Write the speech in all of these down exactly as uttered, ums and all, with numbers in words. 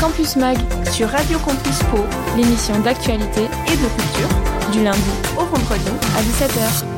Campus Mag sur Radio Campus Pau, l'émission d'actualité et de culture, du lundi au vendredi à dix-sept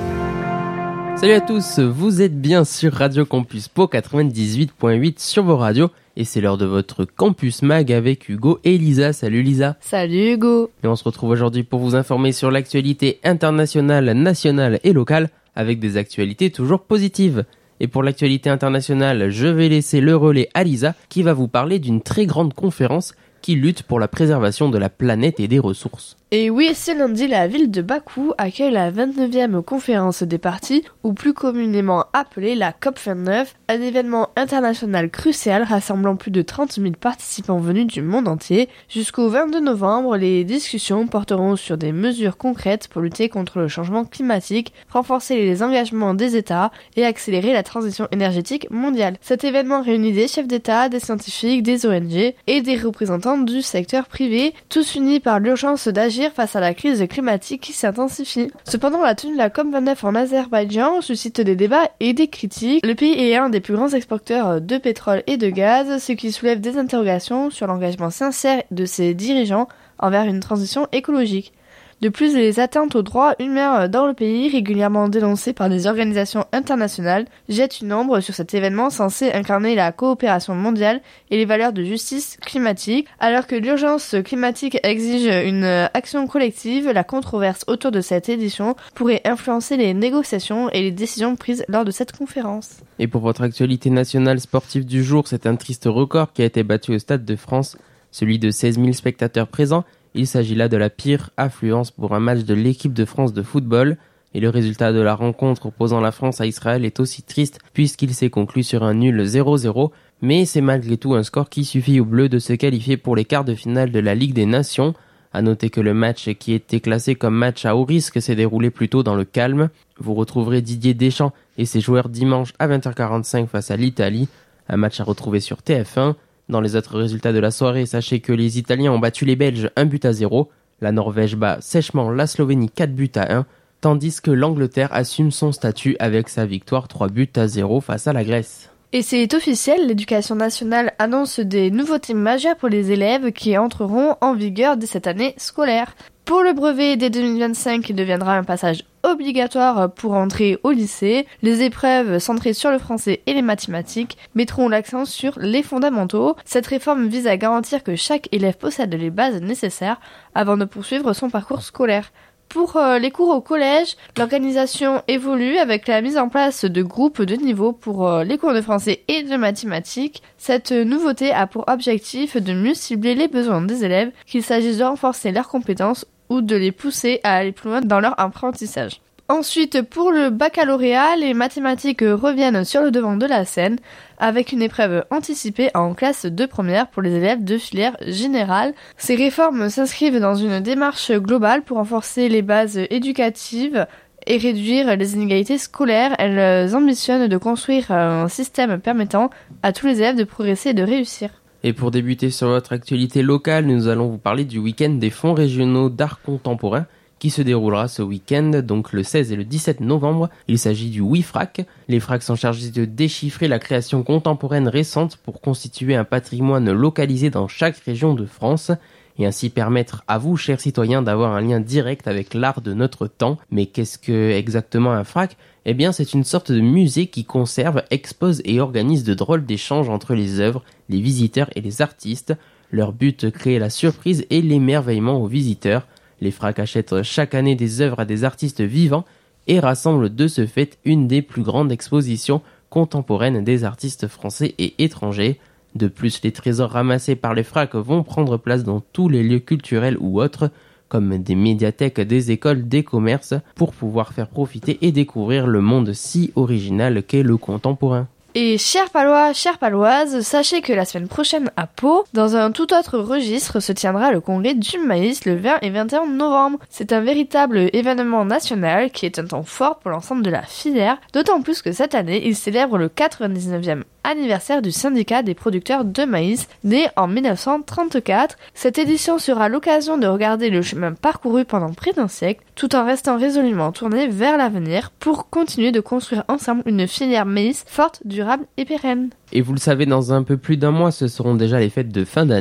heures. Salut à tous, vous êtes bien sur Radio Campus Pau quatre-vingt-dix-huit virgule huit sur vos radios et c'est l'heure de votre Campus Mag avec Hugo et Lisa. Salut Lisa. Salut Hugo. Et on se retrouve aujourd'hui pour vous informer sur l'actualité internationale, nationale et locale avec des actualités toujours positives. Et pour l'actualité internationale, je vais laisser le relais à Lisa qui va vous parler d'une très grande conférence qui lutte pour la préservation de la planète et des ressources. Et oui, ce lundi, la ville de Bakou accueille la vingt-neuvième conférence des parties, ou plus communément appelée la C O P vingt-neuf, un événement international crucial rassemblant plus de trente mille participants venus du monde entier. Jusqu'au vingt-deux novembre, les discussions porteront sur des mesures concrètes pour lutter contre le changement climatique, renforcer les engagements des États et accélérer la transition énergétique mondiale. Cet événement réunit des chefs d'État, des scientifiques, des O N G et des représentants du secteur privé, tous unis par l'urgence d'agir face à la crise climatique qui s'intensifie. Cependant, la tenue de la C O P vingt-neuf en Azerbaïdjan suscite des débats et des critiques. Le pays est un des plus grands exportateurs de pétrole et de gaz, ce qui soulève des interrogations sur l'engagement sincère de ses dirigeants envers une transition écologique. De plus, les atteintes aux droits humains dans le pays, régulièrement dénoncées par des organisations internationales, jettent une ombre sur cet événement censé incarner la coopération mondiale et les valeurs de justice climatique. Alors que l'urgence climatique exige une action collective, la controverse autour de cette édition pourrait influencer les négociations et les décisions prises lors de cette conférence. Et pour votre actualité nationale sportive du jour, c'est un triste record qui a été battu au Stade de France, celui de seize mille spectateurs présents. Il s'agit là de la pire affluence pour un match de l'équipe de France de football. Et le résultat de la rencontre opposant la France à Israël est aussi triste puisqu'il s'est conclu sur un nul zéro zéro. Mais c'est malgré tout un score qui suffit aux Bleus de se qualifier pour les quarts de finale de la Ligue des Nations. À noter que le match qui était classé comme match à haut risque s'est déroulé plutôt dans le calme. Vous retrouverez Didier Deschamps et ses joueurs dimanche à vingt heures quarante-cinq face à l'Italie. Un match à retrouver sur T F un. Dans les autres résultats de la soirée, sachez que les Italiens ont battu les Belges un but à zéro, la Norvège bat sèchement la Slovénie quatre buts à un, tandis que l'Angleterre assume son statut avec sa victoire trois buts à zéro face à la Grèce. Et c'est officiel, l'éducation nationale annonce des nouveautés majeures pour les élèves qui entreront en vigueur dès cette année scolaire. Pour le brevet dès deux mille vingt-cinq, il deviendra un passage obligatoire pour entrer au lycée. Les épreuves centrées sur le français et les mathématiques mettront l'accent sur les fondamentaux. Cette réforme vise à garantir que chaque élève possède les bases nécessaires avant de poursuivre son parcours scolaire. Pour euh, les cours au collège, l'organisation évolue avec la mise en place de groupes de niveau pour euh, les cours de français et de mathématiques. Cette nouveauté a pour objectif de mieux cibler les besoins des élèves, qu'il s'agisse de renforcer leurs compétences ou de les pousser à aller plus loin dans leur apprentissage. Ensuite, pour le baccalauréat, les mathématiques reviennent sur le devant de la scène avec une épreuve anticipée en classe de première pour les élèves de filière générale. Ces réformes s'inscrivent dans une démarche globale pour renforcer les bases éducatives et réduire les inégalités scolaires. Elles ambitionnent de construire un système permettant à tous les élèves de progresser et de réussir. Et pour débuter sur votre actualité locale, nous allons vous parler du week-end des fonds régionaux d'art contemporain qui se déroulera ce week-end, donc le seize et le dix-sept novembre. Il s'agit du WIFRAC. Les F R A C sont chargés de déchiffrer la création contemporaine récente pour constituer un patrimoine localisé dans chaque région de France et ainsi permettre à vous, chers citoyens, d'avoir un lien direct avec l'art de notre temps. Mais qu'est-ce que exactement un F R A C ? Eh bien, c'est une sorte de musée qui conserve, expose et organise de drôles d'échanges entre les œuvres, les visiteurs et les artistes. Leur but, créer la surprise et l'émerveillement aux visiteurs. Les F R A C achètent chaque année des œuvres à des artistes vivants et rassemblent de ce fait une des plus grandes expositions contemporaines des artistes français et étrangers. De plus, les trésors ramassés par les F R A C vont prendre place dans tous les lieux culturels ou autres, comme des médiathèques, des écoles, des commerces, pour pouvoir faire profiter et découvrir le monde si original qu'est le contemporain. Et chers Palois, chères Paloises, sachez que la semaine prochaine à Pau, dans un tout autre registre, se tiendra le congrès du maïs le vingt et vingt et un novembre. C'est un véritable événement national qui est un temps fort pour l'ensemble de la filière, d'autant plus que cette année, il célèbre le quatre-vingt-dix-neuvième anniversaire du syndicat des producteurs de maïs, né en dix-neuf cent trente-quatre. Cette édition sera l'occasion de regarder le chemin parcouru pendant près d'un siècle, tout en restant résolument tourné vers l'avenir pour continuer de construire ensemble une filière maïs forte, durable et pérenne. Et vous le savez, dans un peu plus d'un mois, ce seront déjà les fêtes de fin d'année.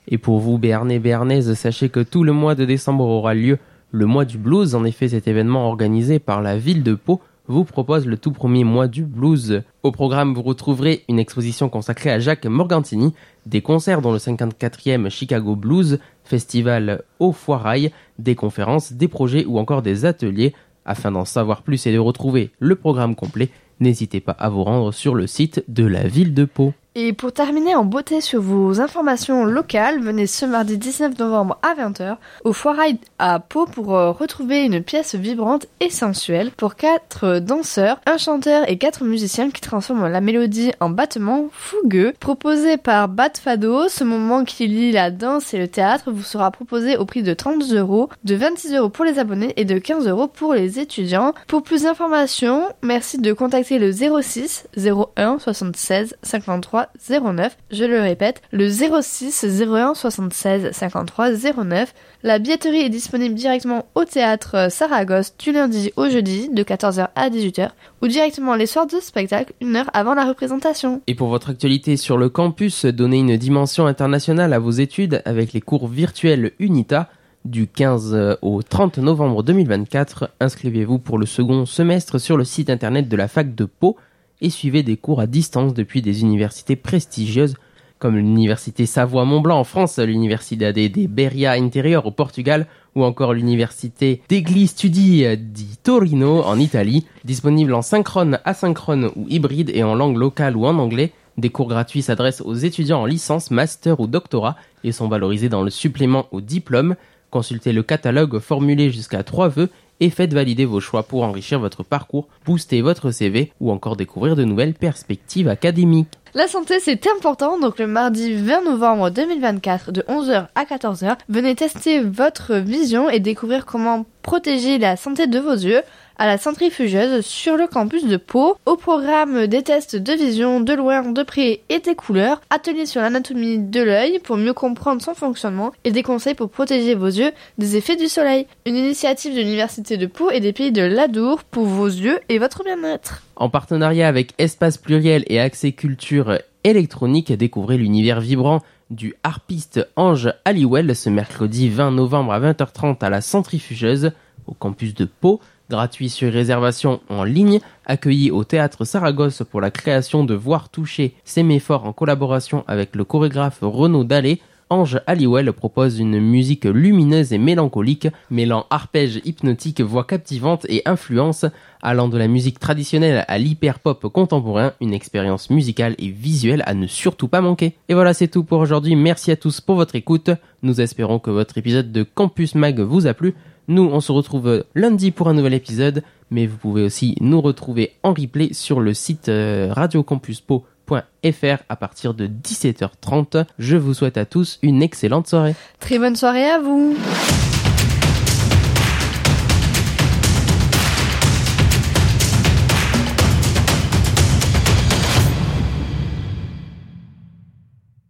Et pour vous, Béarnais, Béarnaises, sachez que tout le mois de décembre aura lieu le mois du blues. En effet, cet événement organisé par la ville de Pau vous propose le tout premier mois du blues. Au programme, vous retrouverez une exposition consacrée à Jacques Morgantini, des concerts dont le cinquante-quatrième Chicago Blues Festival au Foirail, des conférences, des projets ou encore des ateliers. Afin d'en savoir plus et de retrouver le programme complet, n'hésitez pas à vous rendre sur le site de la ville de Pau. Et pour terminer en beauté sur vos informations locales, venez ce mardi dix-neuf novembre à vingt heures au Foirail à Pau pour euh, retrouver une pièce vibrante et sensuelle pour quatre danseurs, un chanteur et quatre musiciens qui transforment la mélodie en battements fougueux. Proposé par Bat Fado, ce moment qui lie la danse et le théâtre vous sera proposé au prix de trente euros, de vingt-six euros pour les abonnés et de quinze euros pour les étudiants. Pour plus d'informations, merci de contacter le zéro six zéro un soixante-seize cinquante-trois zéro neuf, je le répète, le zéro six zéro un soixante-seize cinquante-trois zéro neuf. La billetterie est disponible directement au théâtre Saragosse du lundi au jeudi de quatorze heures à dix-huit heures ou directement les soirs de spectacle une heure avant la représentation. Et pour votre actualité sur le campus, donnez une dimension internationale à vos études avec les cours virtuels UNITA du quinze au trente novembre deux mille vingt-quatre. Inscrivez-vous pour le second semestre sur le site internet de la fac de Pau et suivez des cours à distance depuis des universités prestigieuses comme l'université Savoie-Mont-Blanc en France, l'université des Beria Interior au Portugal ou encore l'université degli Studi di Torino en Italie. Disponible en synchrone, asynchrone ou hybride et en langue locale ou en anglais, des cours gratuits s'adressent aux étudiants en licence, master ou doctorat et sont valorisés dans le supplément au diplôme. Consultez le catalogue formulé jusqu'à trois vœux et faites valider vos choix pour enrichir votre parcours, booster votre C V ou encore découvrir de nouvelles perspectives académiques. La santé, c'est important, donc le mardi vingt novembre deux mille vingt-quatre de onze heures à quatorze heures, venez tester votre vision et découvrir comment protéger la santé de vos yeux à la centrifugeuse sur le campus de Pau. Au programme des tests de vision de loin, de près et des couleurs, ateliers sur l'anatomie de l'œil pour mieux comprendre son fonctionnement et des conseils pour protéger vos yeux des effets du soleil. Une initiative de l'université de Pau et des pays de l'Adour pour vos yeux et votre bien-être. En partenariat avec Espace Pluriel et Accès Culture Électronique, découvrez l'univers vibrant du harpiste Ange Halliwell ce mercredi vingt novembre à vingt heures trente à la centrifugeuse au campus de Pau. Gratuit sur réservation en ligne, accueilli au théâtre Saragosse pour la création de Voir toucher Séméphore en collaboration avec le chorégraphe Renaud Dallet. Ange Halliwell propose une musique lumineuse et mélancolique, mêlant arpèges hypnotiques, voix captivantes et influences, allant de la musique traditionnelle à l'hyper-pop contemporain, une expérience musicale et visuelle à ne surtout pas manquer. Et voilà, c'est tout pour aujourd'hui. Merci à tous pour votre écoute. Nous espérons que votre épisode de Campus Mag vous a plu. Nous, on se retrouve lundi pour un nouvel épisode, mais vous pouvez aussi nous retrouver en replay sur le site euh, radio campus pau point f r à partir de dix-sept heures trente. Je vous souhaite à tous une excellente soirée. Très bonne soirée à vous.